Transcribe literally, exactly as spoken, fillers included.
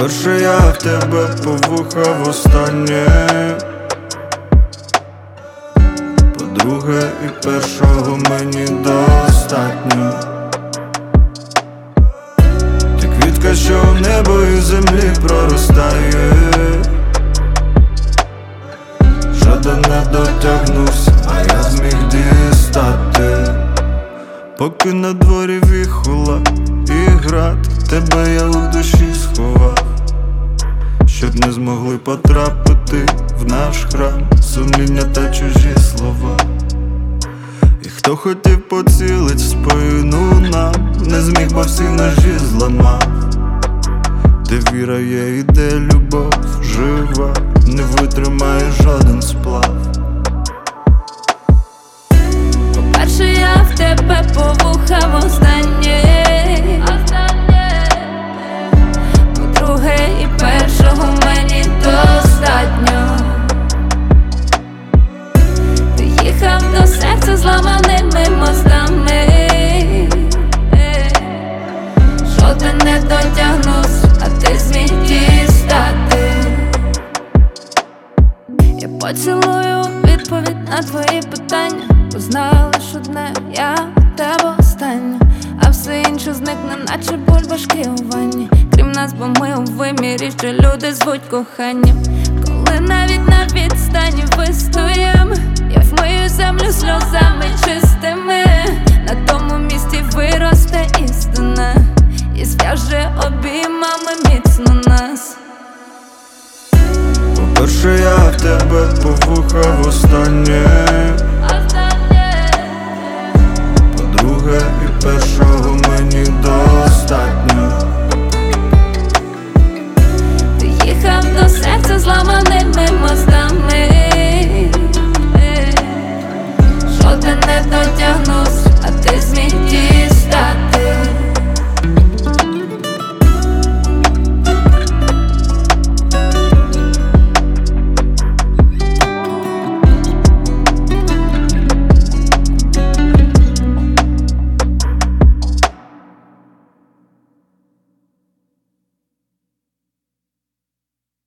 По-перше, я в тебе по вуха востаннє. По-друге, і першого мені достатньо. Ти квітка, що в небо і землі проростає. Жоден не дотягнувся, а я зміг дістати. Поки на дворі віхола і град, тебе я у душі сховав, щоб не змогли потрапити в наш храм сумління та чужі слова. І хто хотів поцілить в спину нам, не зміг, бо всі ножі зламав. Де віра є і де любов жива, не витримає жоден сплав. По-перше, я в тебе по вуха востаннє. По-друге, і першого мені достатньо. Ти їхав до серця зламаними мостами. Жоден не дотягнувся, а ти зміг дістати. Я поцілую відповідь на твої питання, бо знала лиш одне, я в тебе остання, а все інше зникне, наче бульбашки у ванні. Крім нас, бо ми у вимірі, що люди звуть коханням. Коли навіть на відстані вистоїм, я вмию землю сльозами чистими. На тому місці виросте істина і зв'яже обіймами міцно нас. По-перше, я в тебе по вуха востаннє.